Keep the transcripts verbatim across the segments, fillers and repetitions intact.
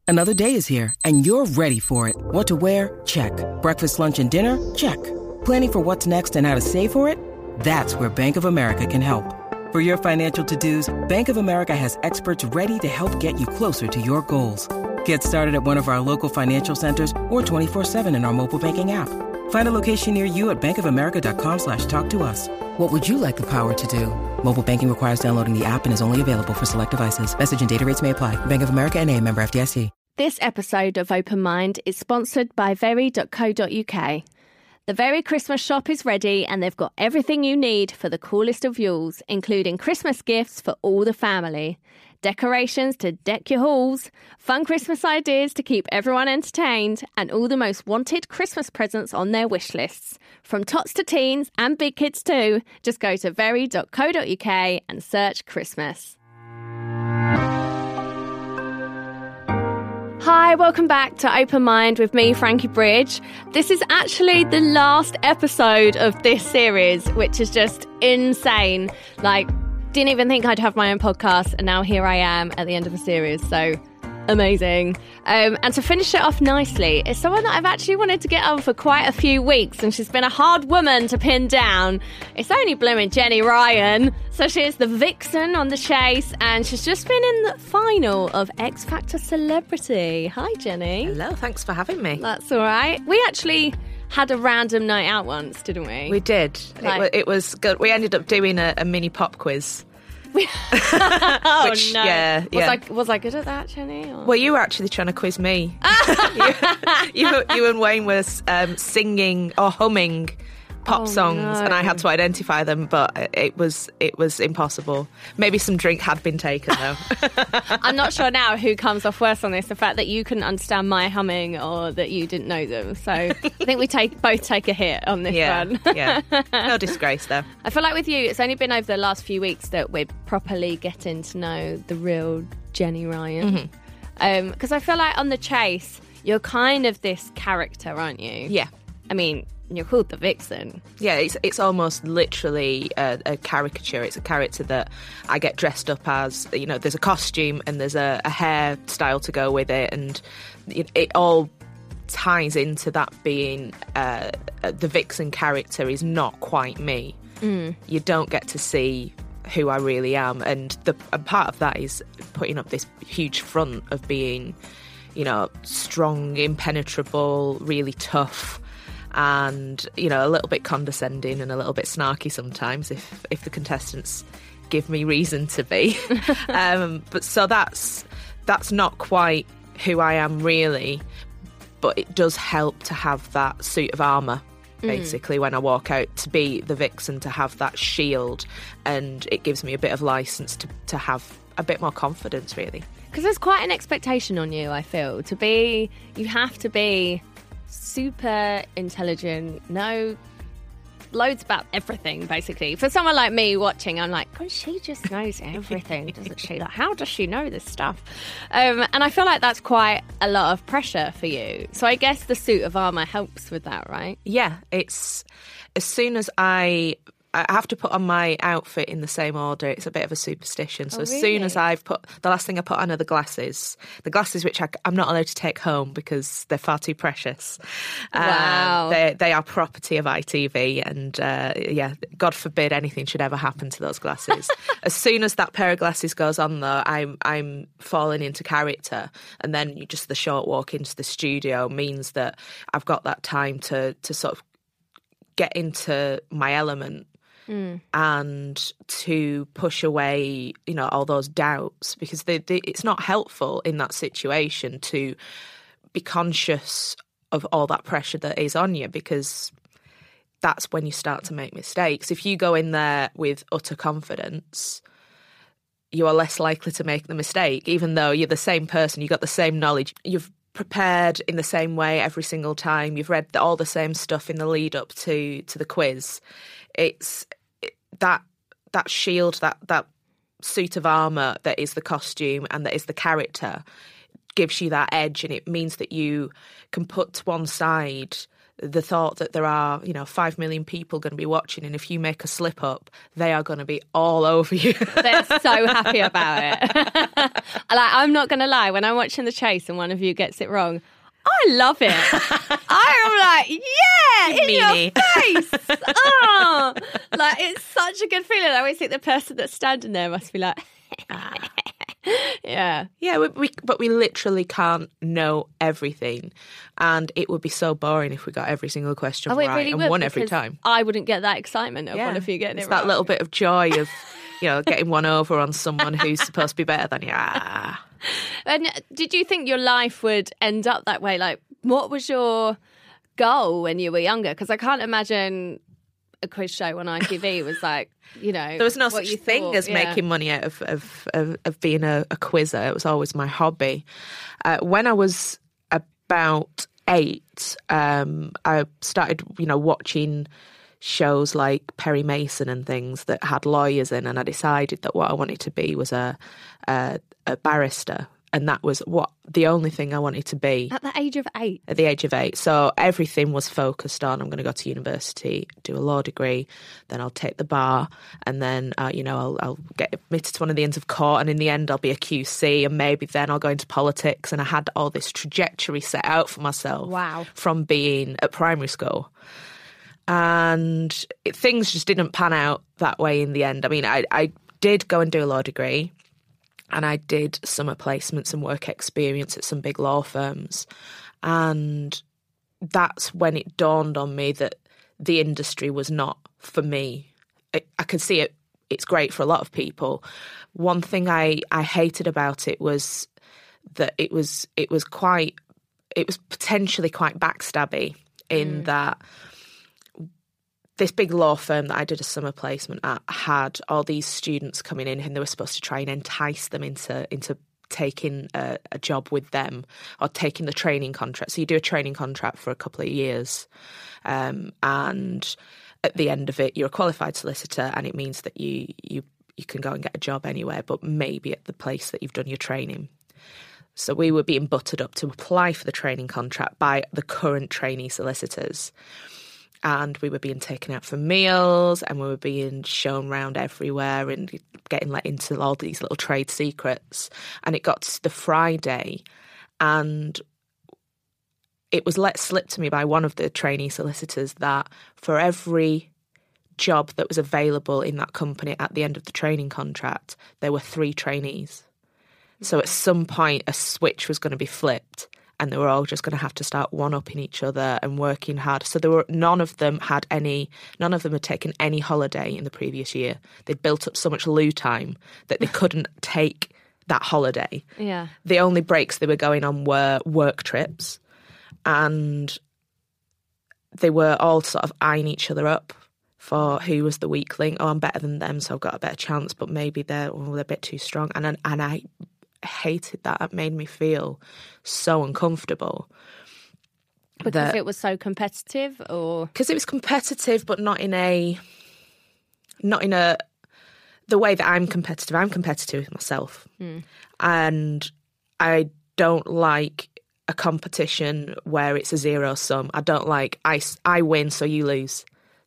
Another day is here, and you're ready for it. What to wear? Check. Breakfast, lunch, and dinner? Check. Planning for what's next and how to save for it? That's where Bank of America can help. For your financial to-dos, Bank of America has experts ready to help get you closer to your goals. Get started at one of our local financial centers or twenty-four seven in our mobile banking app. Find a location near you at bankofamerica.com slash talk to us. What would you like the power to do? Mobile banking requires downloading the app and is only available for select devices. Message and data rates may apply. Bank of America N A, member F D I C. This episode of Open Mind is sponsored by very dot co dot uk. The Very Christmas shop is ready and they've got everything you need for the coolest of Yules, including Christmas gifts for all the family, decorations to deck your halls, fun Christmas ideas to keep everyone entertained, and all the most wanted Christmas presents on their wish lists. From tots to teens and big kids too, just go to very dot co dot uk and search Christmas. Hi, welcome back to Open Mind with me, Frankie Bridge. This is actually the last episode of this series, which is just insane. Like, didn't even think I'd have my own podcast, and now here I am at the end of a series, so amazing. Um, and to finish it off nicely, it's someone that I've actually wanted to get on for quite a few weeks, and she's been a hard woman to pin down. It's only blooming Jenny Ryan. So she is the vixen on The Chase, and she's just been in the final of X Factor Celebrity. Hi, Jenny. Hello, thanks for having me. That's all right. We actually had a random night out once, didn't we? We did. Like, it, it was good. We ended up doing a, a mini pop quiz. oh Which, no! Yeah, was yeah. I was I good at that, Jenny? Or? Well, you were actually trying to quiz me. you, you, you and Wayne were um, singing or humming pop oh, songs, no. and I had to identify them, but it was it was impossible. Maybe some drink had been taken though. I'm not sure now who comes off worse on this: the fact that you couldn't understand my humming, or that you didn't know them. So I think we take both take a hit on this yeah, one. yeah, no disgrace though. I feel like with you, it's only been over the last few weeks that we're properly getting to know the real Jenny Ryan. Mm-hmm. Because um, I feel like on The Chase, you're kind of this character, aren't you? Yeah. I mean, you're called the Vixen. Yeah, it's it's almost literally a, a caricature. It's a character that I get dressed up as. You know, there's a costume and there's a, a hairstyle to go with it, and it, it all ties into that being uh, the Vixen character is not quite me. Mm. You don't get to see who I really am, and the and part of that is putting up this huge front of being, you know, strong, impenetrable, really tough. And, you know, a little bit condescending and a little bit snarky sometimes if if the contestants give me reason to be. um, but so that's that's not quite who I am really, but it does help to have that suit of armour, basically, mm. when I walk out, to be the Vixen, to have that shield, and it gives me a bit of licence to, to have a bit more confidence, really. Because there's quite an expectation on you, I feel, to be, you have to be super intelligent, know loads about everything, basically. For someone like me watching, I'm like, God, she just knows everything, doesn't she? Like, how does she know this stuff? Um, and I feel like that's quite a lot of pressure for you. So I guess the suit of armour helps with that, right? Yeah, it's as soon as I... I have to put on my outfit in the same order. It's a bit of a superstition. So oh, as really? soon as I've put... The last thing I put on are the glasses. The glasses which I, I'm not allowed to take home because they're far too precious. Wow. Um, they, they are property of I T V, and, uh, yeah, God forbid anything should ever happen to those glasses. As soon as that pair of glasses goes on, though, I'm, I'm falling into character. And then you just the short walk into the studio means that I've got that time to, to sort of get into my element. Mm. And to push away, you know, all those doubts, because they, they, it's not helpful in that situation to be conscious of all that pressure that is on you, because that's when you start to make mistakes. If you go in there with utter confidence, you are less likely to make the mistake, even though you're the same person, you've got the same knowledge, you've prepared in the same way every single time, you've read all the same stuff in the lead up to, to the quiz. It's that that shield, that that suit of armour that is the costume and that is the character gives you that edge, and it means that you can put to one side the thought that there are, you know, five million people going to be watching, and if you make a slip up, they are going to be all over you. They're so happy about it. Like, I'm not going to lie, when I'm watching The Chase and one of you gets it wrong, I love it. I am like, yeah, in Meanie. your face. Oh, like, it's such a good feeling. I always think the person that's standing there must be like, yeah. Yeah, we, we, but we literally can't know everything. And it would be so boring if we got every single question Oh, it right really and would, won every because time. I wouldn't get that excitement of Yeah. one of you getting it's it that wrong. little bit of joy of, you know, getting one over on someone who's supposed to be better than you. Ah. And did you think your life would end up that way? Like, what was your goal when you were younger? Because I can't imagine a quiz show on I T V was like, you know, there was no what such you thing thought. as Yeah. making money out of of, of, of being a, a quizzer. It was always my hobby. Uh, when I was about eight, um, I started, you know, watching shows like Perry Mason and things that had lawyers in, and I decided that what I wanted to be was a a, a barrister. And that was what the only thing I wanted to be At the age of eight. at the age of eight. So everything was focused on, I'm going to go to university, do a law degree, then I'll take the bar, and then, uh, you know, I'll, I'll get admitted to one of the Inns of Court, and in the end I'll be a Q C, and maybe then I'll go into politics. And I had all this trajectory set out for myself Wow. from being at primary school. And it, things just didn't pan out that way in the end. I mean, I, I did go and do a law degree, and I did summer placements and work experience at some big law firms. And that's when it dawned on me that the industry was not for me. I, I could see it, it's great for a lot of people. One thing I, I hated about it was that it was it was quite, it was potentially quite backstabby in mm. that this big law firm that I did a summer placement at had all these students coming in, and they were supposed to try and entice them into into taking a, a job with them or taking the training contract. So you do a training contract for a couple of years, um, and at the end of it, you're a qualified solicitor, and it means that you you you can go and get a job anywhere, but maybe at the place that you've done your training. So we were being buttered up to apply for the training contract by the current trainee solicitors. And we were being taken out for meals, and we were being shown around everywhere and getting let into all these little trade secrets. And it got to the Friday, and it was let slip to me by one of the trainee solicitors that for every job that was available in that company at the end of the training contract, there were three trainees. So at some point, a switch was going to be flipped, and they were all just going to have to start one-upping each other and working hard. So there were none of them had any, none of them had taken any holiday in the previous year. They'd built up so much loo time that they couldn't take that holiday. Yeah. The only breaks they were going on were work trips, and they were all sort of eyeing each other up for who was the weak link. Oh, I'm better than them, so I've got a better chance, but maybe they're, oh, they're a bit too strong. And, and I hated that. It made me feel so uncomfortable. Because that, it was so competitive, or because it was competitive, but not in a not in a the way that I'm competitive. I'm competitive with myself, mm. and I don't like a competition where it's a zero sum. I don't like I I win so you lose.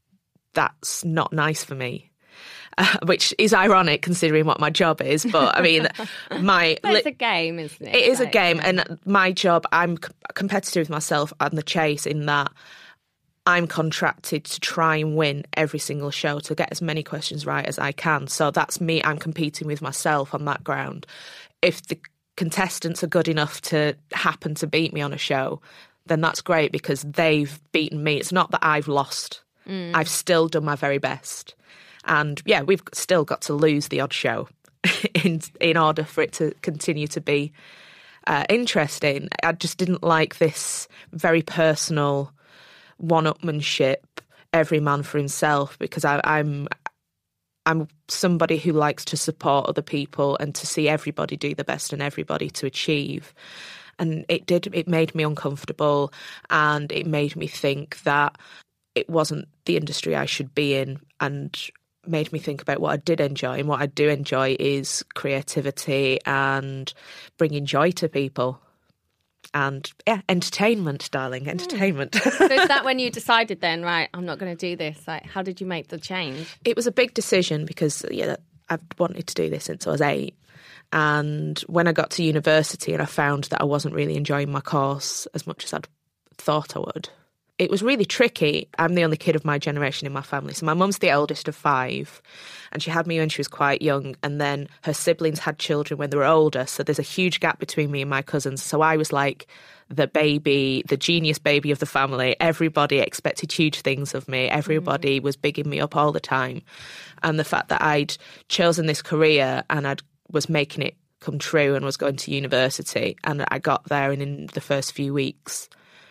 That's not nice for me. Uh, which is ironic considering what my job is, but I mean, my but it's a game, isn't it? It is like, a game, yeah. and my job, I'm c- competitive with myself on The Chase in that I'm contracted to try and win every single show, to get as many questions right as I can. So that's me. I'm competing with myself on that ground. If the contestants are good enough to happen to beat me on a show, then that's great because they've beaten me. It's not that I've lost. Mm. I've still done my very best. And yeah, we've still got to lose the odd show in in order for it to continue to be uh, interesting. I just didn't like this very personal one-upmanship, every man for himself, because I, I'm I'm somebody who likes to support other people and to see everybody do the best and everybody to achieve. And it did. It made me uncomfortable, and it made me think that it wasn't the industry I should be in, and made me think about what I did enjoy. And what I do enjoy is creativity and bringing joy to people. And yeah, entertainment, darling, entertainment. Mm. So is that when you decided then, right, I'm not going to do this? Like, how did you make the change? It was a big decision because yeah, I've wanted to do this since I was eight. And when I got to university and I found that I wasn't really enjoying my course as much as I'd thought I would, it was really tricky. I'm the only kid of my generation in my family. So my mum's the eldest of five, and she had me when she was quite young, and then her siblings had children when they were older. So there's a huge gap between me and my cousins. So I was like the baby, the genius baby of the family. Everybody expected huge things of me. Everybody mm. was bigging me up all the time. And the fact that I'd chosen this career and I was making it come true and was going to university, and I got there, and in the first few weeks,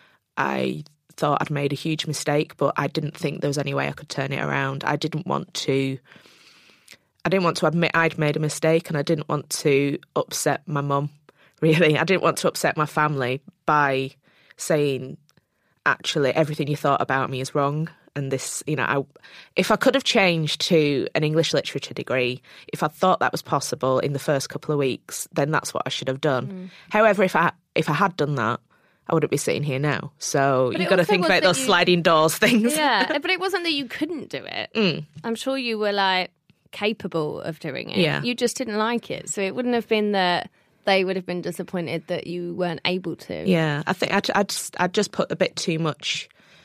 I thought I'd made a huge mistake, but I didn't think there was any way I could turn it around. I didn't want to I didn't want to admit I'd made a mistake, and I didn't want to upset my mum, really. I didn't want to upset my family by saying, actually, everything you thought about me is wrong. And this, you know, I, if I could have changed to an English literature degree, if I thought that was possible in the first couple of weeks, then that's what I should have done. Mm. However, if I if I had done that, I wouldn't be sitting here now. So but you've got to think about those you, sliding doors things. Yeah, but it wasn't that you couldn't do it. Mm. I'm sure you were like capable of doing it. Yeah. You just didn't like it. So it wouldn't have been that they would have been disappointed that you weren't able to. Yeah, I think I'd, I'd, just, I'd just put a bit too much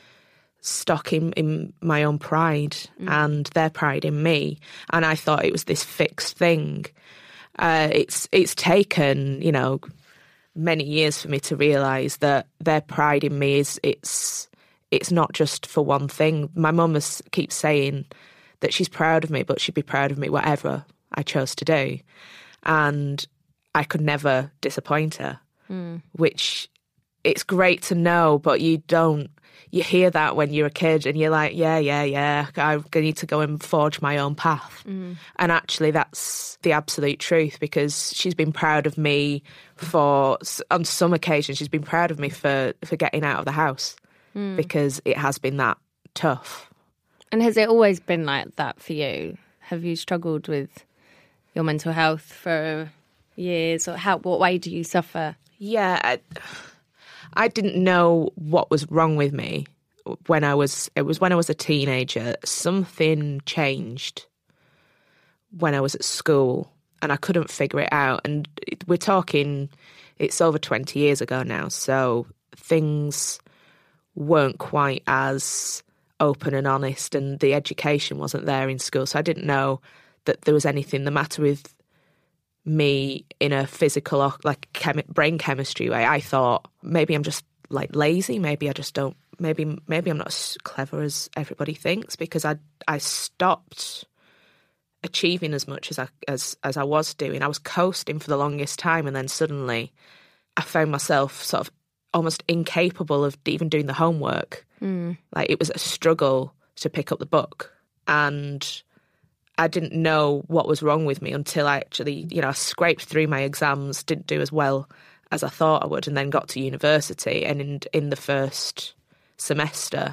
stock in, in my own pride mm. and their pride in me. And I thought it was this fixed thing. Uh, it's it's taken, you know, many years for me to realise that their pride in me is it's it's not just for one thing. My mum keeps saying that she's proud of me, but she'd be proud of me whatever I chose to do. And I could never disappoint her, mm. which it's great to know, but you don't, you hear that when you're a kid and you're like, yeah, yeah, yeah, I need to go and forge my own path. Mm. And actually that's the absolute truth, because she's been proud of me for, on some occasions, she's been proud of me for, for getting out of the house mm. because it has been that tough. And has it always been like that for you? Have you struggled with your mental health for years, or how? What way do you suffer? Yeah, I, I didn't know what was wrong with me when I was. It was when I was a teenager. Something changed when I was at school, and I couldn't figure it out. And we're talking, it's over twenty years ago now, so things weren't quite as open and honest, and the education wasn't there in school, so I didn't know that there was anything the matter with me in a physical or like chem- brain chemistry way. I thought maybe I'm just like lazy, maybe I just don't, maybe maybe I'm not as clever as everybody thinks, because I I stopped achieving as much as I as as I was doing. I was coasting for the longest time, and then suddenly I found myself sort of almost incapable of even doing the homework. Mm. Like it was a struggle to pick up the book, and I didn't know what was wrong with me until I actually, you know, I scraped through my exams, didn't do as well as I thought I would, and then got to university. And in, in the first semester,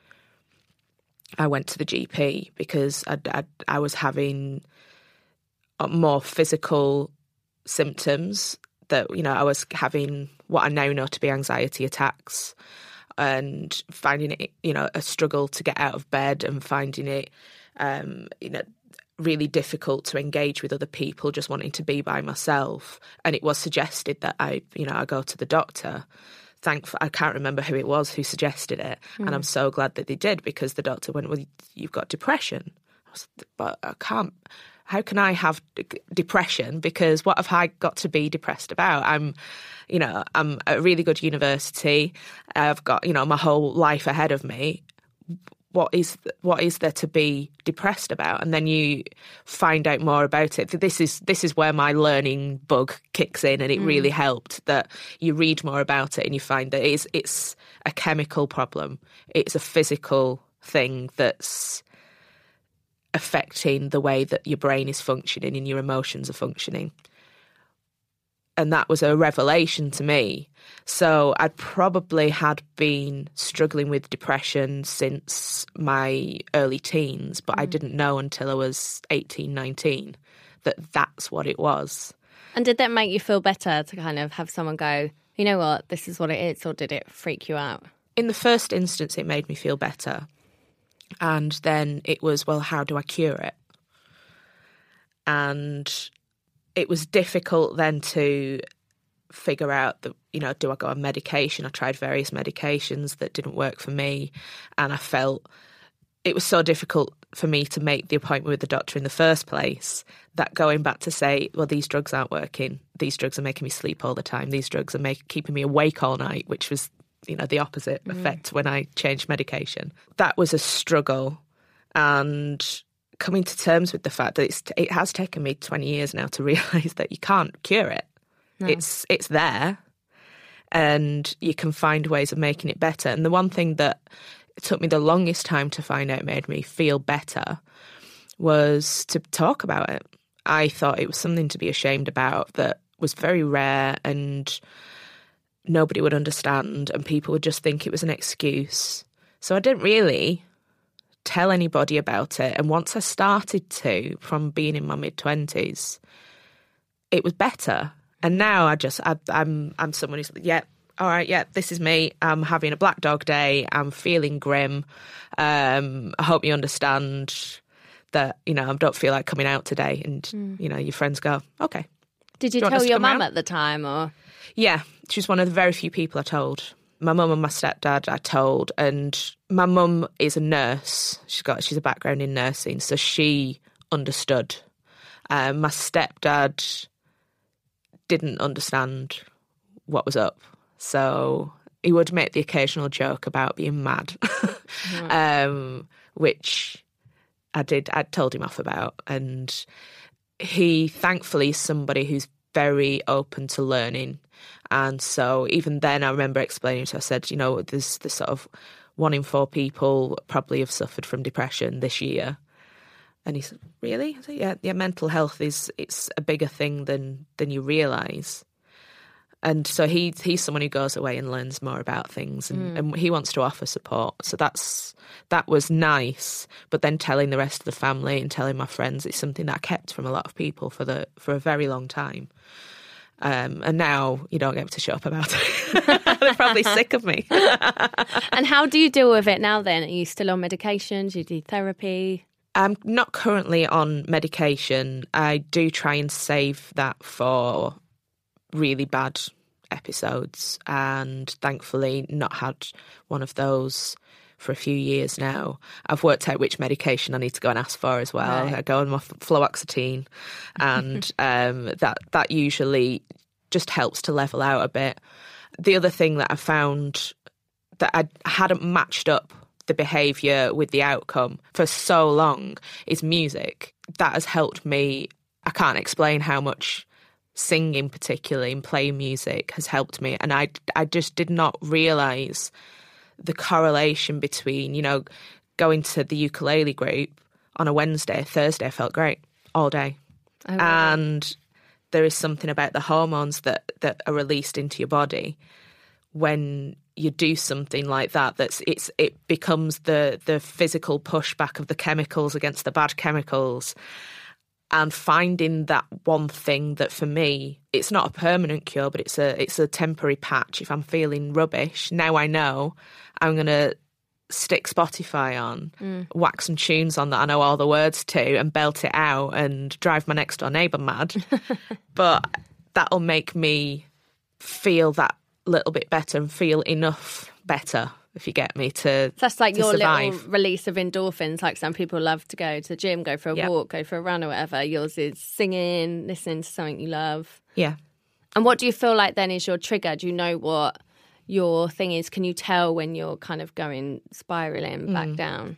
I went to the G P because I'd, I'd, I was having more physical symptoms that, you know, I was having what I now know to be anxiety attacks, and finding it, you know, a struggle to get out of bed, and finding it, um, you know, really difficult to engage with other people, just wanting to be by myself. And it was suggested that I, you know, I go to the doctor. Thankfully, I can't remember who it was who suggested it. Mm. And I'm so glad that they did, because the doctor went, well, you've got depression. I was, but I can't, how can I have d- depression? Because what have I got to be depressed about? I'm, you know, I'm at a really good university. I've got, you know, my whole life ahead of me. What is what is there to be depressed about? And then you find out more about it. This is this is where my learning bug kicks in, and it mm. really helped that you read more about it and you find that it's it's a chemical problem. It's a physical thing that's affecting the way that your brain is functioning and your emotions are functioning. And that was a revelation to me. So I'd probably had been struggling with depression since my early teens, but mm. I didn't know until I was eighteen, nineteen that that's what it was. And did that make you feel better to kind of have someone go, you know what, this is what it is, or did it freak you out? In the first instance, it made me feel better. And then it was, well, how do I cure it? And it was difficult then to figure out, that, you know, do I go on medication? I tried various medications that didn't work for me. And I felt it was so difficult for me to make the appointment with the doctor in the first place that going back to say, well, these drugs aren't working. These drugs are making me sleep all the time. These drugs are make, keeping me awake all night, which was, you know, the opposite mm. effect when I changed medication. That was a struggle. And coming to terms with the fact that it's, it has taken me twenty years now to realise that you can't cure it. No. It's it's there, and you can find ways of making it better. And the one thing that it took me the longest time to find out made me feel better was to talk about it. I thought it was something to be ashamed about that was very rare and nobody would understand, and people would just think it was an excuse. So I didn't really tell anybody about it. And once I started to, from being in my mid-twenties, it was better. And now I just, I, I'm I'm someone who's like, yeah, all right, yeah, this is me. I'm having a black dog day. I'm feeling grim. Um, I hope you understand that, you know, I don't feel like coming out today. And, mm. you know, your friends go, okay. Did you, you tell your mum at the time? Or Yeah, she's one of the very few people I told. My mum and my stepdad I told, and my mum is a nurse. She's got she's a background in nursing, so she understood. Um, my stepdad didn't understand what was up, so he would make the occasional joke about being mad, mm-hmm. um, which I did. I told him off about, and he thankfully is somebody who's very open to learning. And so even then I remember explaining to him, I said, you know, there's this sort of one in four people probably have suffered from depression this year. And he said, really? I said, yeah, yeah, mental health is, it's a bigger thing than than you realise. And so he he's someone who goes away and learns more about things, and, mm. and he wants to offer support. So that's that was nice. But then telling the rest of the family and telling my friends, it's something that I kept from a lot of people for the for a very long time. Um, and now you don't get to shut up about it. They're probably sick of me. And how do you deal with it now then? Are you still on medication? Do you do therapy? I'm not currently on medication. I do try and save that for really bad episodes, and thankfully not had one of those for a few years now. I've worked out which medication I need to go and ask for as well. Right. I go on my fluoxetine, and um, that that usually just helps to level out a bit. The other thing that I found that I hadn't matched up the behaviour with the outcome for so long is music. That has helped me. I can't explain how much singing, particularly, and playing music has helped me. And I, I just did not realise the correlation between, you know, going to the ukulele group on a Wednesday, Thursday I felt great all day. Oh, and there is something about the hormones that, that are released into your body when you do something like that, that's it's it becomes the the physical pushback of the chemicals against the bad chemicals. And finding that one thing that for me, it's not a permanent cure, but it's a it's a temporary patch. If I'm feeling rubbish, now I know I'm going to stick Spotify on, mm. whack some tunes on that I know all the words to, and belt it out and drive my next door neighbour mad. But that'll make me feel that little bit better and feel enough better, if you get me, to so that's like to your survive. Little release of endorphins. Like some people love to go to the gym, go for a yeah. walk, go for a run or whatever. Yours is singing, listening to something you love. Yeah. And what do you feel like then is your trigger? Do you know what your thing is? Can you tell when you're kind of going spiralling back mm. down?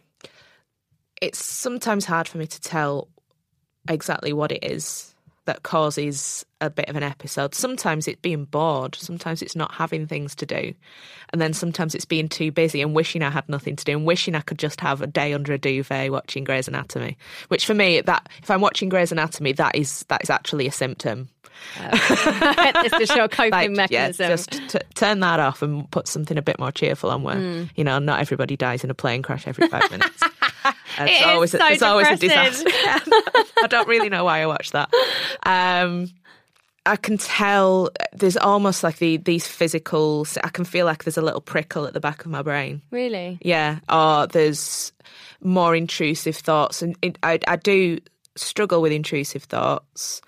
It's sometimes hard for me to tell exactly what it is that causes a bit of an episode. Sometimes it's being bored. Sometimes it's not having things to do. And then sometimes it's being too busy and wishing I had nothing to do and wishing I could just have a day under a duvet watching Grey's Anatomy. Which for me, that if I'm watching Grey's Anatomy, that is that is actually a symptom. Uh, it's just your coping like, mechanism. Yeah, just t- turn that off and put something a bit more cheerful on where, mm. you know, not everybody dies in a plane crash every five minutes. It's it always, is so it's always a depressing. disaster. I don't really know why I watch that. Um, I can tell there's almost like the these physical, I can feel like there's a little prickle at the back of my brain. Really? Yeah. Or there's more intrusive thoughts. And it, I, I do struggle with intrusive thoughts,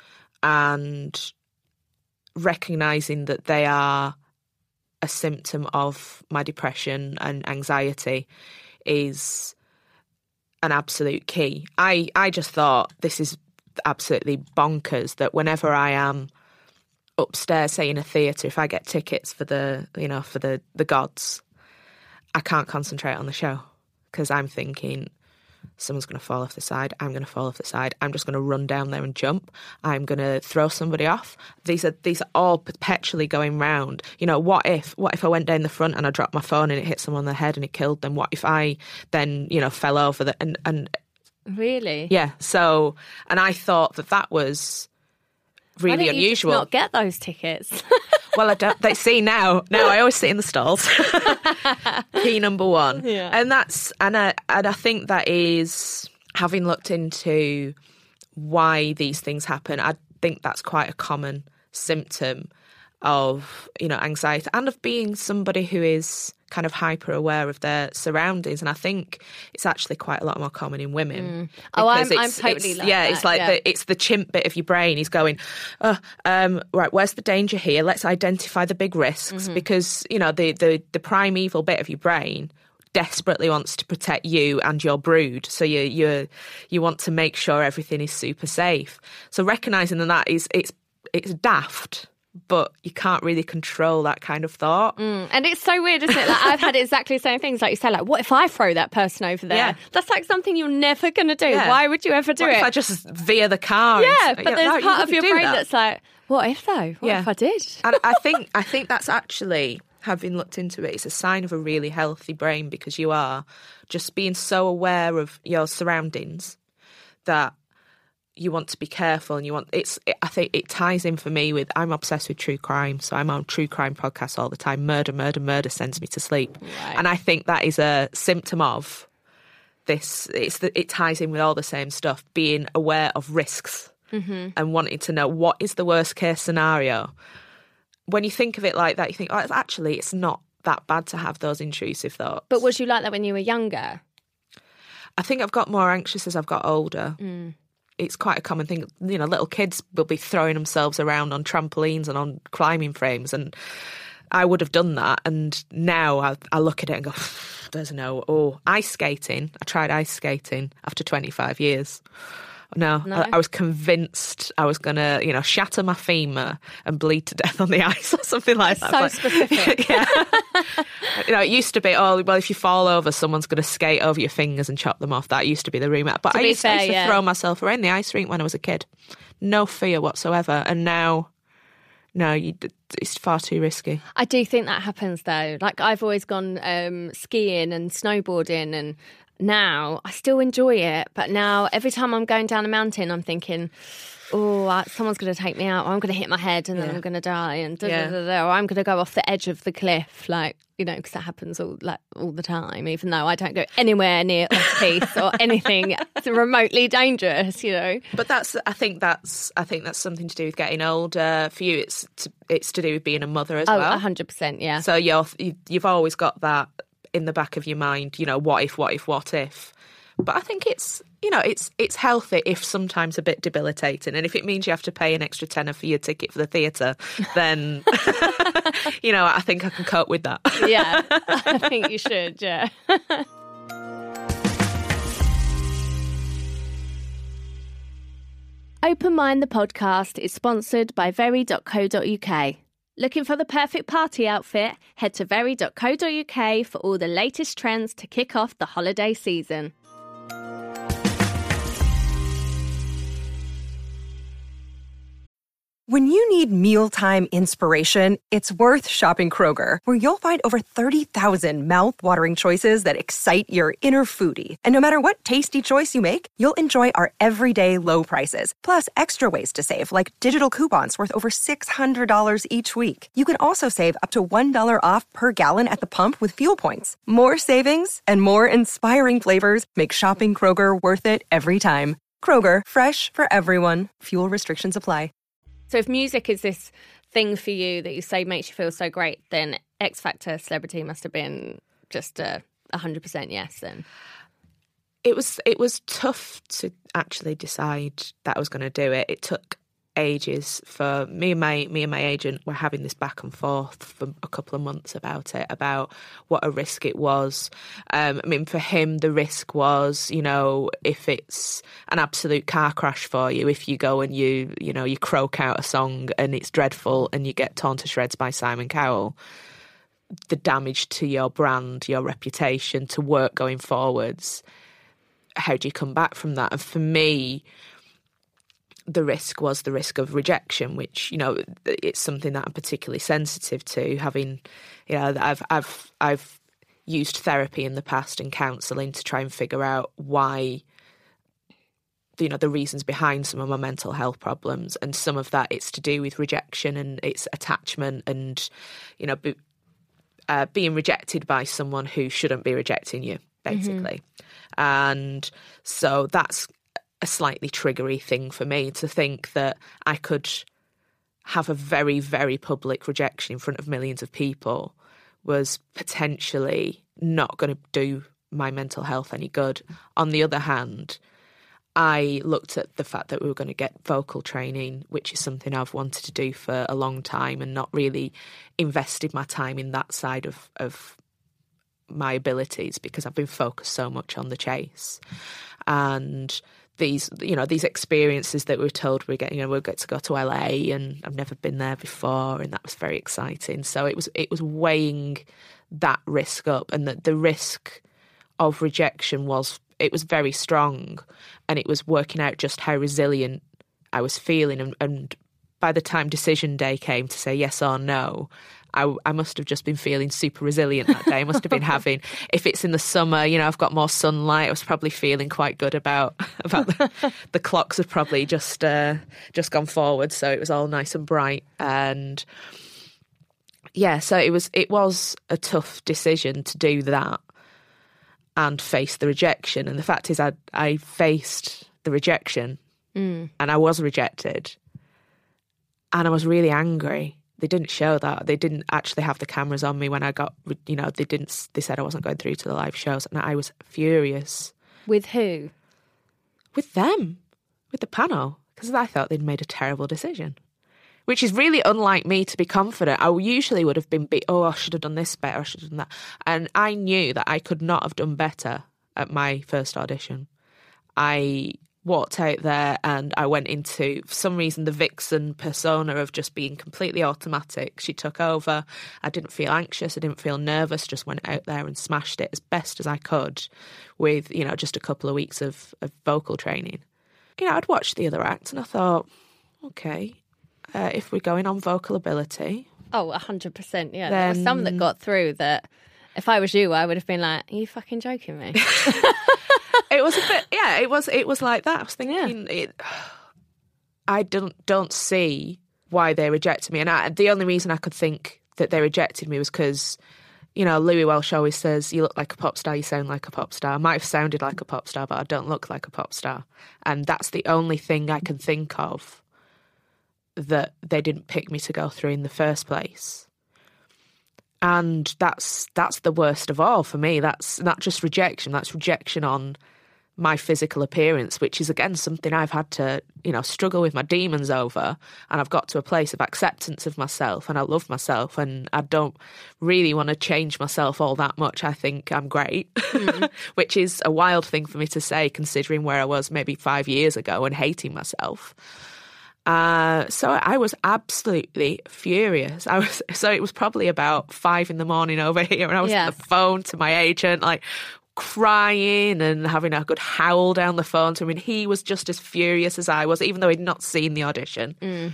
and recognising that they are a symptom of my depression and anxiety is an absolute key. I, I just thought this is absolutely bonkers that whenever I am upstairs, say in a theatre, if I get tickets for the, you know, for the, the gods, I can't concentrate on the show because I'm thinking someone's going to fall off the side. I'm going to fall off the side. I'm just going to run down there and jump. I'm going to throw somebody off. These are these are all perpetually going round. You know, what if what if I went down the front and I dropped my phone and it hit someone on the head and it killed them? What if I then, you know, fell over the and and really? Yeah. So, and I thought that that was really Why don't you unusual. just not get those tickets. Well, I don't. They see now. Now I always sit in the stalls. Key number one, yeah. and that's and I and I think that is, having looked into why these things happen, I think that's quite a common symptom of, you know, anxiety and of being somebody who is kind of hyper aware of their surroundings. And I think it's actually quite a lot more common in women. Mm. Oh, I'm, it's, I'm totally it's, like yeah, that. it's like yeah. the, it's the chimp bit of your brain. He's going, oh, um, right, where's the danger here? Let's identify the big risks, mm-hmm. because, you know, the, the, the primeval bit of your brain desperately wants to protect you and your brood. So you you you want to make sure everything is super safe. So recognising that that is it's it's daft, but you can't really control that kind of thought. Mm. And it's so weird, isn't it? Like, I've had exactly the same things. Like you said, like, what if I throw that person over there? Yeah. That's like something you're never going to do. Yeah. Why would you ever do what it? if I just veer the car? Yeah, and, but yeah, there's no, part of your brain that. that's like, what if though? What yeah. if I did? And I think I think that's actually, having looked into it, it's a sign of a really healthy brain, because you are just being so aware of your surroundings that you want to be careful, and you want it's it, I think it ties in for me with, I'm obsessed with true crime, so I'm on true crime podcasts all the time. Murder, murder, murder sends me to sleep. Right. And I think that is a symptom of this. It's the, it ties in with all the same stuff, being aware of risks, mm-hmm. and wanting to know what is the worst case scenario. When you think of it like that, you think, oh, actually, it's not that bad to have those intrusive thoughts. But was you like that when you were younger? I think I've got more anxious as I've got older. Mm. It's quite a common thing. You know, little kids will be throwing themselves around on trampolines and on climbing frames, and I would have done that. And now I, I look at it and go, there's no, oh, ice skating. I tried ice skating after twenty-five years. No, no. I, I was convinced I was going to, you know, shatter my femur and bleed to death on the ice or something like That's that. So but, specific. Yeah. You know, it used to be, oh, well, if you fall over, someone's going to skate over your fingers and chop them off. That used to be the remit. But to I used, fair, I used to yeah. throw myself around the ice rink when I was a kid. No fear whatsoever. And now, no, you, it's far too risky. I do think that happens, though. Like, I've always gone um, skiing and snowboarding, and now I still enjoy it, but now every time I'm going down a mountain, I'm thinking, oh, someone's going to take me out, or I'm going to hit my head and yeah. then I'm going to die, and da, yeah. da, da, da, or I'm going to go off the edge of the cliff, like, you know, because that happens all like all the time, even though I don't go anywhere near off-piste or anything remotely dangerous, you know. But that's, I think that's, I think that's something to do with getting older. For you, it's to, it's to do with being a mother as oh, well. one hundred percent, yeah. So you're, you've always got that in the back of your mind, you know, what if, what if, what if. But I think it's, you know, it's it's healthy, if sometimes a bit debilitating. And if it means you have to pay an extra tenner for your ticket for the theatre, then, you know, I think I can cope with that. Yeah, I think you should, yeah. Open Mind the podcast is sponsored by very dot co dot uk. Looking for the perfect party outfit? Head to very dot co dot uk for all the latest trends to kick off the holiday season. When you need mealtime inspiration, it's worth shopping Kroger, where you'll find over thirty thousand mouth-watering choices that excite your inner foodie. And no matter what tasty choice you make, you'll enjoy our everyday low prices, plus extra ways to save, like digital coupons worth over six hundred dollars each week. You can also save up to one dollar off per gallon at the pump with fuel points. More savings and more inspiring flavors make shopping Kroger worth it every time. Kroger, fresh for everyone. Fuel restrictions apply. So if music is this thing for you that you say makes you feel so great, then X Factor Celebrity must have been just a one hundred percent yes then. It was it was tough to actually decide that I was going to do it. It took ages for me and my me and my agent were having this back and forth for a couple of months about it, about what a risk it was. Um, I mean, for him, the risk was, you know, if it's an absolute car crash for you, if you go and you, you know, you croak out a song and it's dreadful and you get torn to shreds by Simon Cowell, the damage to your brand, your reputation, to work going forwards, how do you come back from that? And for me, the risk was the risk of rejection, which, you know, it's something that I'm particularly sensitive to. Having, you know, I've I've I've used therapy in the past and counselling to try and figure out why, you know, the reasons behind some of my mental health problems, and some of that it's to do with rejection and it's attachment and, you know, be, uh, being rejected by someone who shouldn't be rejecting you, basically. Mm-hmm. And so that's a slightly triggery thing for me, to think that I could have a very, very public rejection in front of millions of people was potentially not going to do my mental health any good. On the other hand, I looked at the fact that we were going to get vocal training, which is something I've wanted to do for a long time, and not really invested my time in that side of, of my abilities because I've been focused so much on the chase. And these, you know, these experiences that we were told we're getting, you know, we'll get to go to L A, and I've never been there before, and that was very exciting. So it was, it was weighing that risk up, and that the risk of rejection was, it was very strong, and it was working out just how resilient I was feeling. And, and by the time decision day came to say yes or no, I, I must have just been feeling super resilient that day. I must have been having, if it's in the summer, you know, I've got more sunlight. I was probably feeling quite good about about the, the clocks have probably just uh, just gone forward, so it was all nice and bright. And yeah, so it was it was a tough decision to do that and face the rejection. And the fact is, I I faced the rejection, mm. and I was rejected, and I was really angry. They didn't show that. They didn't actually have the cameras on me when I got, you know, they didn't, they said I wasn't going through to the live shows, and I was furious. With who? With them, with the panel, because I thought they'd made a terrible decision, which is really unlike me to be confident. I usually would have been, be- oh, I should have done this better, I should have done that. And I knew that I could not have done better at my first audition. I walked out there and I went into, for some reason, the Vixen persona of just being completely automatic. She took over. I didn't feel anxious. I didn't feel nervous. Just went out there and smashed it as best as I could with, you know, just a couple of weeks of, of vocal training. You know, I'd watched the other acts and I thought, okay, uh, if we're going on vocal ability. Oh, one hundred percent, yeah. Then... There were some that got through that if I was you, I would have been like, are you fucking joking me? It was a bit, yeah, it was It was like that. I was thinking, yeah. it, I don't, don't see why they rejected me. And I, the only reason I could think that they rejected me was because, you know, Louis Welsh always says, you look like a pop star, you sound like a pop star. I might have sounded like a pop star, but I don't look like a pop star. And that's the only thing I can think of that they didn't pick me to go through in the first place. And that's that's the worst of all for me. That's not just rejection, that's rejection on my physical appearance, which is, again, something I've had to, you know, struggle with my demons over. And I've got to a place of acceptance of myself, and I love myself, and I don't really want to change myself all that much. I think I'm great, mm-hmm. which is a wild thing for me to say, considering where I was maybe five years ago and hating myself. Uh, so I was absolutely furious. I was so it was probably about five in the morning over here, and I was yeah. on the phone to my agent, like crying and having a good howl down the phone to him. And he was just as furious as I was, even though he'd not seen the audition. Mm.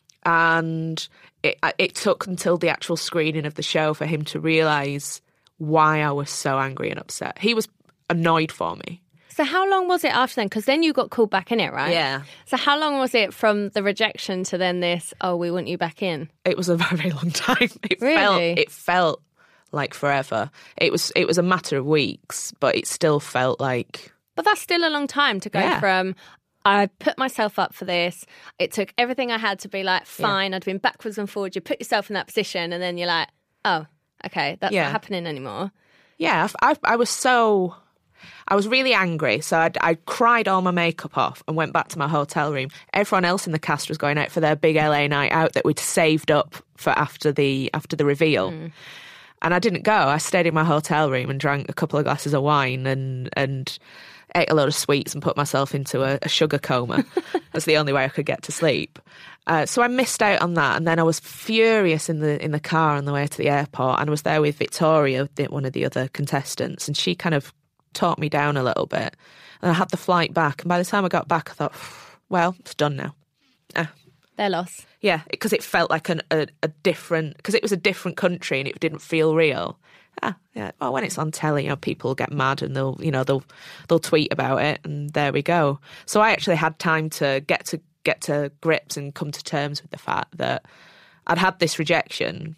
And it, it took until the actual screening of the show for him to realise why I was so angry and upset. He was annoyed for me. So how long was it after then? Because then you got called back in it, right? Yeah. So how long was it from the rejection to then this, oh, we want you back in? It was a very, very long time. It really? felt it felt like forever. It was it was a matter of weeks, but it still felt like... But that's still a long time to go yeah. from, I put myself up for this. It took everything I had to be like, fine, yeah. I'd been backwards and forwards. You put yourself in that position and then you're like, oh, okay, that's yeah. not happening anymore. Yeah, I, I was so... I was really angry, so I'd, I cried all my makeup off and went back to my hotel room. Everyone else in the cast was going out for their big L A night out that we'd saved up for after the after the reveal. Mm. And I didn't go. I stayed in my hotel room and drank a couple of glasses of wine and and ate a load of sweets and put myself into a, a sugar coma. That's the only way I could get to sleep. Uh, so I missed out on that, and then I was furious in the in the car on the way to the airport, and I was there with Victoria, one of the other contestants, and she kind of talked me down a little bit. And I had the flight back, and by the time I got back, I thought, well, it's done now. Ah. Their loss. Yeah, because it felt like an, a, a different, because it was a different country and it didn't feel real. Ah, yeah. Well, when it's on telly, you know, people get mad and they'll, you know, they'll they'll tweet about it, and there we go. So I actually had time to get to get to grips and come to terms with the fact that I'd had this rejection,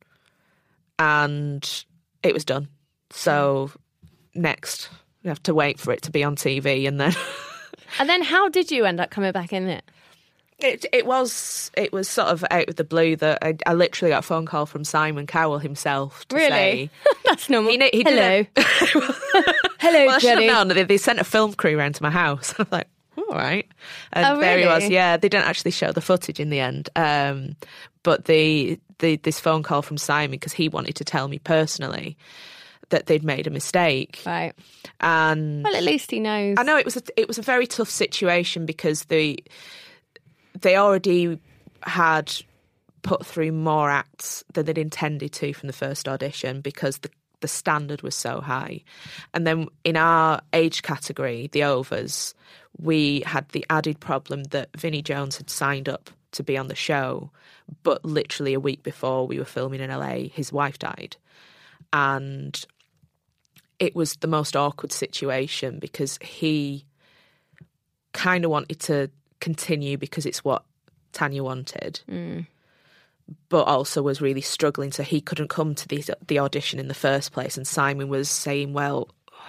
and it was done. So next, we have to wait for it to be on T V, and then. And then, how did you end up coming back in it? It it was it was sort of out of the blue that I, I literally got a phone call from Simon Cowell himself to really? say that's normal. He, he Hello, hello, well, I should Jenny. have known. They, they sent a film crew round to my house. I'm like, all right, and oh, there really? he was. Yeah, they didn't actually show the footage in the end, um, but the the this phone call from Simon, because he wanted to tell me personally that they'd made a mistake. Right. And well, at least he knows. I know it was a, it was a very tough situation because the. They already had put through more acts than they'd intended to from the first audition because the, the standard was so high. And then in our age category, the overs, we had the added problem that Vinnie Jones had signed up to be on the show, but literally a week before we were filming in L A, his wife died. And it was the most awkward situation because he kind of wanted to continue because it's what Tanya wanted, mm. but also was really struggling, so he couldn't come to the, the audition in the first place. And Simon was saying, well,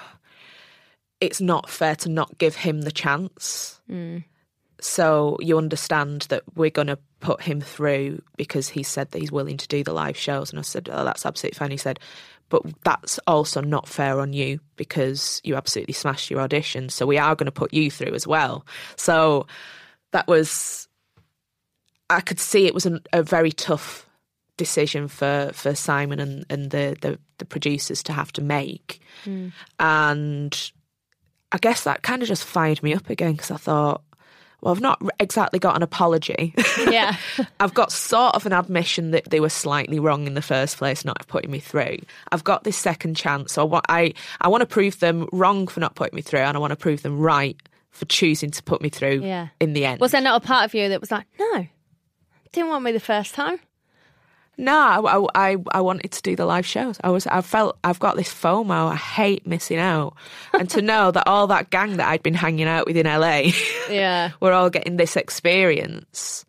it's not fair to not give him the chance. Mm. So you understand that we're going to put him through because he said that he's willing to do the live shows. And I said, oh, that's absolutely fine. He said, but that's also not fair on you because you absolutely smashed your audition. So we are going to put you through as well. So that was, I could see it was a, a very tough decision for, for Simon and, and the, the, the producers to have to make. Mm. And I guess that kind of just fired me up again because I thought, well, I've not exactly got an apology. Yeah. I've got sort of an admission that they were slightly wrong in the first place, not putting me through. I've got this second chance. So I want, I, I want to prove them wrong for not putting me through, and I want to prove them right for choosing to put me through yeah. in the end. Was there not a part of you that was like, no, didn't want me the first time? No, I, I, I wanted to do the live shows. I was, I felt I've got this FOMO. I hate missing out. And to know that all that gang that I'd been hanging out with in L A yeah. were all getting this experience.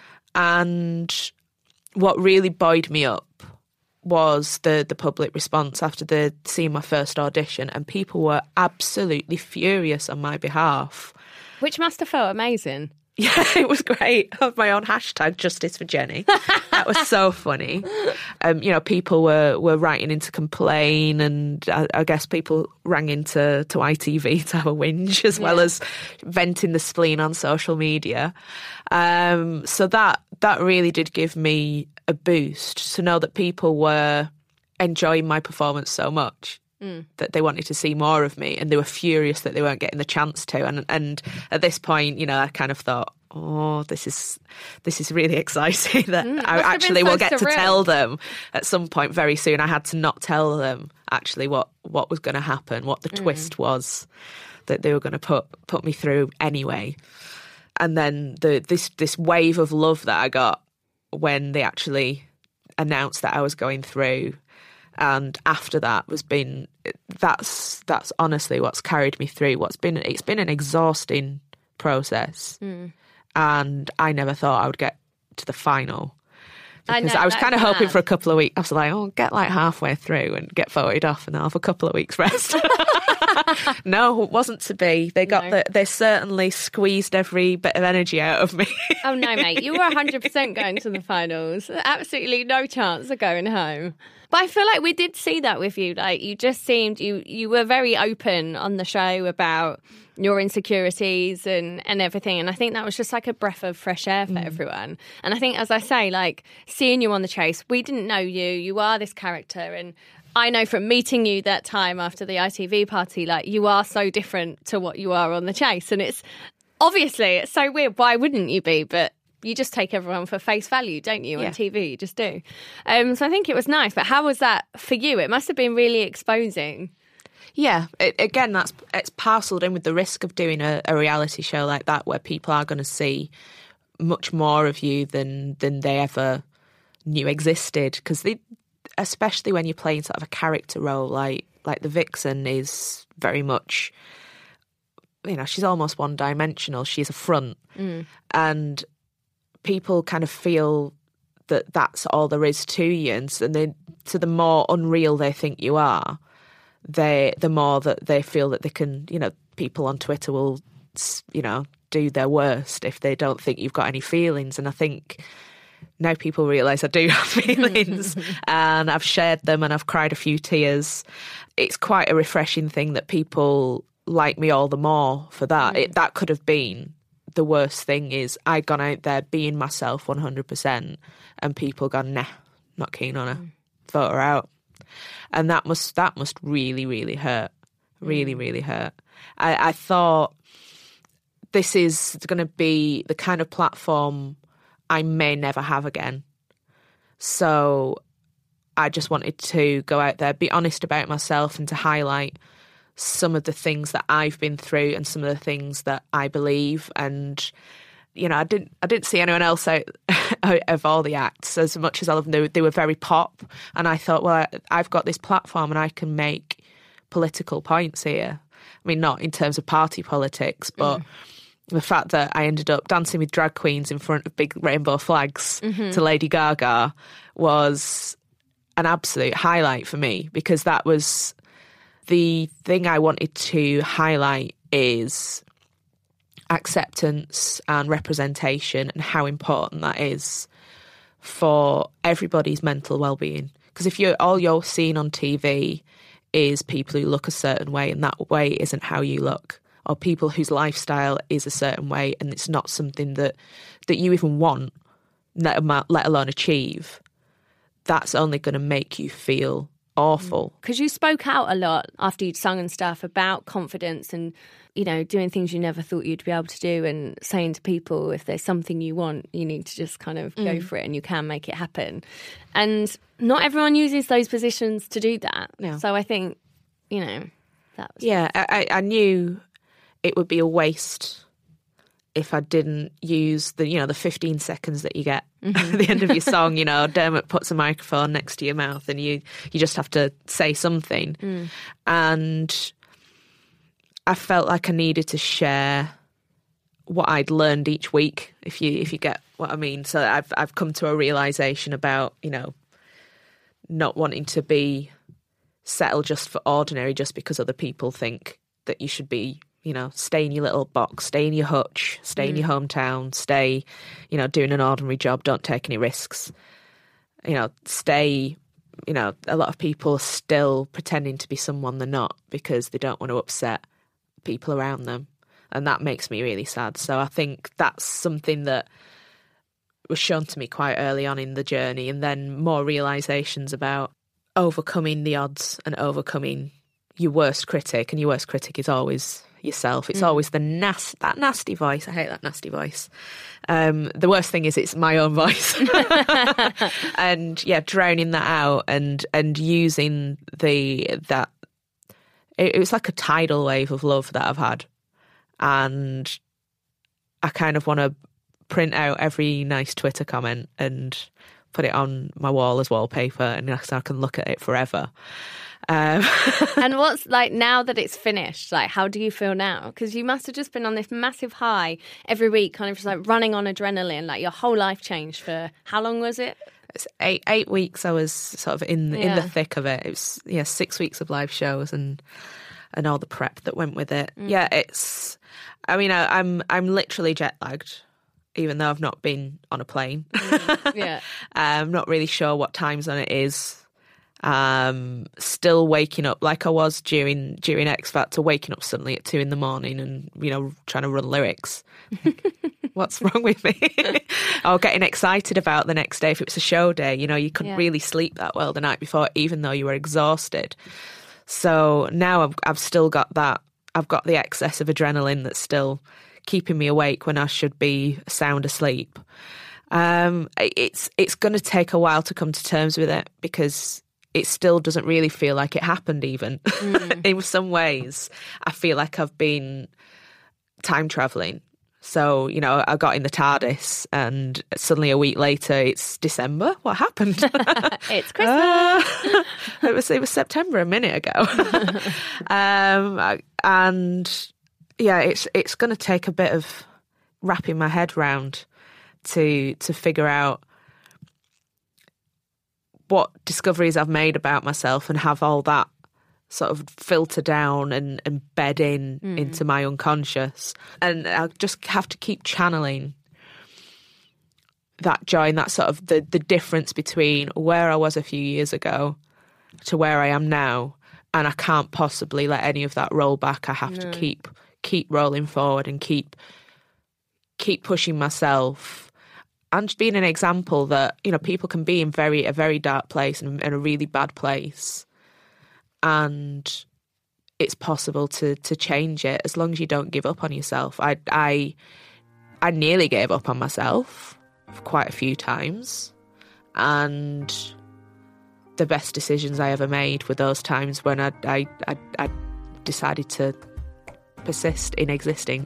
And what really buoyed me up was the, the public response after the seeing my first audition, and people were absolutely furious on my behalf. Which must have felt amazing. Yeah, it was great. I have my own hashtag, Justice for Jenny. That was so funny. Um, you know, people were, were writing in to complain, and I, I guess people rang into to I T V to have a whinge as yeah. well as venting the spleen on social media. Um, so that that really did give me a boost to know that people were enjoying my performance so much. Mm. That they wanted to see more of me, and they were furious that they weren't getting the chance to. And and at this point, you know, I kind of thought, oh, this is this is really exciting that mm, I actually so will get surreal. to tell them at some point very soon. I had to not tell them actually what, what was going to happen, what the mm. twist was that they were going to put put me through anyway. And then the this this wave of love that I got when they actually announced that I was going through. And after that was been that's that's honestly what's carried me through. What's been it's been an exhausting process, mm. and I never thought I would get to the final because I, know, I was kind of hoping for a couple of weeks. I was like, oh, get like halfway through and get voted off, and I'll have a couple of weeks rest. No, it wasn't to be. They got No. the, they certainly squeezed every bit of energy out of me. Oh, no, mate. You were one hundred percent going to the finals. Absolutely no chance of going home. But I feel like we did see that with you. Like, you just seemed, you, you were very open on the show about your insecurities and, and everything. And I think that was just like a breath of fresh air for mm. everyone. And I think, as I say, like, seeing you on the chase, we didn't know you. You are this character. And I know from meeting you that time after the I T V party, like, you are so different to what you are on the chase. And it's obviously, it's so weird. Why wouldn't you be? But you just take everyone for face value, don't you, on yeah. T V? You just do. Um, so I think it was nice. But how was that for you? It must have been really exposing. Yeah, it, again, that's it's parcelled in with the risk of doing a, a reality show like that, where people are going to see much more of you than than they ever knew existed. Because they, especially when you're playing sort of a character role, like like the Vixen is very much, you know, she's almost one dimensional. She's a front, mm. and people kind of feel that that's all there is to you, and so they, to the more unreal they think you are, they the more that they feel that they can, you know, people on Twitter will, you know, do their worst if they don't think you've got any feelings. And I think now people realise I do have feelings and I've shared them and I've cried a few tears. It's quite a refreshing thing that people like me all the more for that. Mm. It, that could have been the worst thing, is I'd gone out there being myself one hundred percent and people gone, nah, not keen on her, mm. vote her out. And that must that must really, really hurt. Really, mm. really hurt. I, I thought this is going to be the kind of platform I may never have again. So I just wanted to go out there, be honest about myself, and to highlight some of the things that I've been through and some of the things that I believe. And, you know, I didn't I didn't see anyone else out, out of all the acts as much as all of them. They, they were very pop. And I thought, well, I, I've got this platform and I can make political points here. I mean, not in terms of party politics, but... Mm. The fact that I ended up dancing with drag queens in front of big rainbow flags mm-hmm. to Lady Gaga was an absolute highlight for me, because that was the thing I wanted to highlight, is acceptance and representation and how important that is for everybody's mental well-being. Because if you're all you're seeing on T V is people who look a certain way, and that way isn't how you look, or people whose lifestyle is a certain way and it's not something that, that you even want, let, let alone achieve, that's only going to make you feel awful. Because you spoke out a lot after you'd sung and stuff about confidence and, you know, doing things you never thought you'd be able to do, and saying to people, if there's something you want, you need to just kind of mm. go for it and you can make it happen. And not everyone uses those positions to do that. No. So I think, you know, that was... Yeah, I, I knew... it would be a waste if I didn't use the, you know, the fifteen seconds that you get mm-hmm. at the end of your song. You know, Dermot puts a microphone next to your mouth and you, you just have to say something. Mm. And I felt like I needed to share what I'd learned each week, if you if you get what I mean. So I've I've come to a realisation about, you know, not wanting to be settled just for ordinary just because other people think that you should be, you know, stay in your little box, stay in your hutch, stay mm. in your hometown, stay, you know, doing an ordinary job, don't take any risks. You know, stay, you know, a lot of people are still pretending to be someone they're not because they don't want to upset people around them. And that makes me really sad. So I think that's something that was shown to me quite early on in the journey, and then more realisations about overcoming the odds and overcoming your worst critic. And your worst critic is always yourself. It's mm. always the nas- that nasty voice. I hate that nasty voice. Um, the worst thing is it's my own voice. And yeah, drowning that out and and using the that it, it was like a tidal wave of love that I've had, and I kind of want to print out every nice Twitter comment and put it on my wall as wallpaper, and so I can look at it forever. Um, and what's like now that it's finished, like how do you feel now? Because you must have just been on this massive high every week, kind of just like running on adrenaline, like your whole life changed for how long was it? It's eight eight weeks I was sort of in yeah. in the thick of it. It was yeah six weeks of live shows, and and all the prep that went with it. Mm. Yeah, it's. I mean, I, I'm I'm literally jet lagged, even though I've not been on a plane. Mm, yeah, I'm not really sure what time zone it is. Um, still waking up like I was during during X Factor, waking up suddenly at two in the morning and, you know, trying to run lyrics. What's wrong with me? Or getting excited about the next day if it was a show day. You know, you couldn't yeah. really sleep that well the night before, even though you were exhausted. So now I've, I've still got that. I've got the excess of adrenaline that's still keeping me awake when I should be sound asleep. Um, it's it's going to take a while to come to terms with it, because it still doesn't really feel like it happened even. Mm. In some ways, I feel like I've been time travelling. So, you know, I got in the TARDIS and suddenly a week later it's December. What happened? It's Christmas. Uh, it was it was September a minute ago. um, and yeah, it's it's going to take a bit of wrapping my head round to to figure out what discoveries I've made about myself and have all that sort of filter down and, and bed in mm. into my unconscious. And I just have to keep channeling that joy and that sort of the, the difference between where I was a few years ago to where I am now. And I can't possibly let any of that roll back. I have no. to keep keep rolling forward and keep keep pushing myself. And just being an example that, you know, people can be in very a very dark place and in a really bad place, and it's possible to to change it as long as you don't give up on yourself. I I I nearly gave up on myself quite a few times, and the best decisions I ever made were those times when I I I, I decided to persist in existing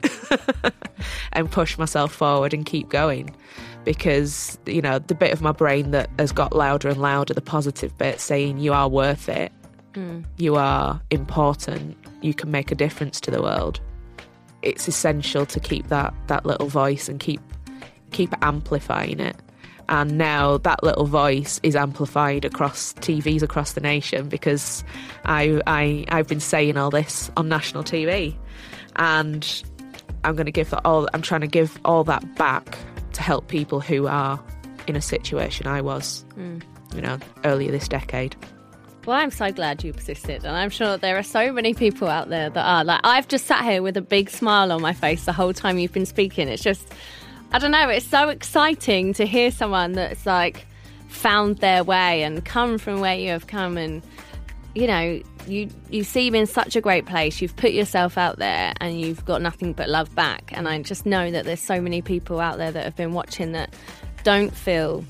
and push myself forward and keep going. Because, you know, the bit of my brain that has got louder and louder, the positive bit saying you are worth it, mm. you are important, you can make a difference to the world. It's essential to keep that, that little voice and keep keep amplifying it. And now that little voice is amplified across T Vs across the nation, because I, I, I've been saying all this on national T V. And I'm going to give that all, I'm trying to give all that back to help people who are in a situation I was, mm. you know, earlier this decade. Well, I'm so glad you persisted, and I'm sure there are so many people out there that are. Like, I've just sat here with a big smile on my face the whole time you've been speaking. It's just, I don't know, it's so exciting to hear someone that's like found their way and come from where you have come, and you know, you you seem in such a great place. You've put yourself out there and you've got nothing but love back. And I just know that there's so many people out there that have been watching that don't feel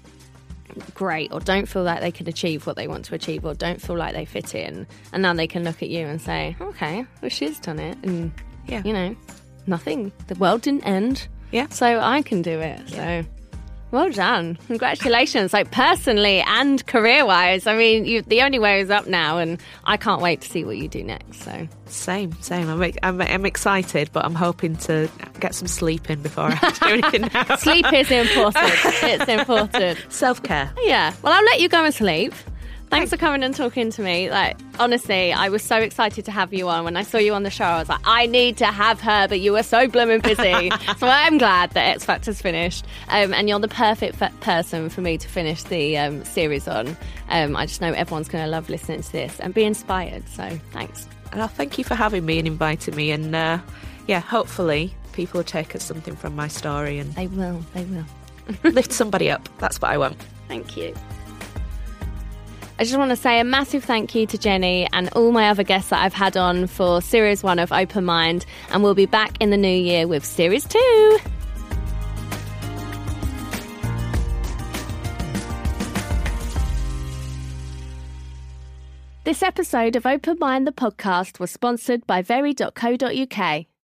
great, or don't feel like they can achieve what they want to achieve, or don't feel like they fit in. And now they can look at you and say, okay, well, she's done it. And, yeah, you know, nothing. The world didn't end. Yeah. So I can do it. Yeah. So well done. Congratulations. Like, personally and career-wise. I mean, you, the only way is up now, and I can't wait to see what you do next. So Same, same. I'm, I'm, I'm excited, but I'm hoping to get some sleep in before I have to do anything now. Sleep is important. It's important. Self-care. Yeah. Well, I'll let you go and sleep. Thanks for coming and talking to me. Like, honestly, I was so excited to have you on. When I saw you on the show, I was like, I need to have her, but you were so blooming busy. So I'm glad that X Factor's finished. Um, and you're the perfect f- person for me to finish the um, series on. Um, I just know everyone's going to love listening to this and be inspired. So thanks. Well, thank you for having me and inviting me. And uh, yeah, hopefully people will take something from my story. And they will, they will. Lift somebody up. That's what I want. Thank you. I just want to say a massive thank you to Jenny and all my other guests that I've had on for Series one of Open Mind, and we'll be back in the new year with Series two. This episode of Open Mind the podcast was sponsored by very dot co dot uk.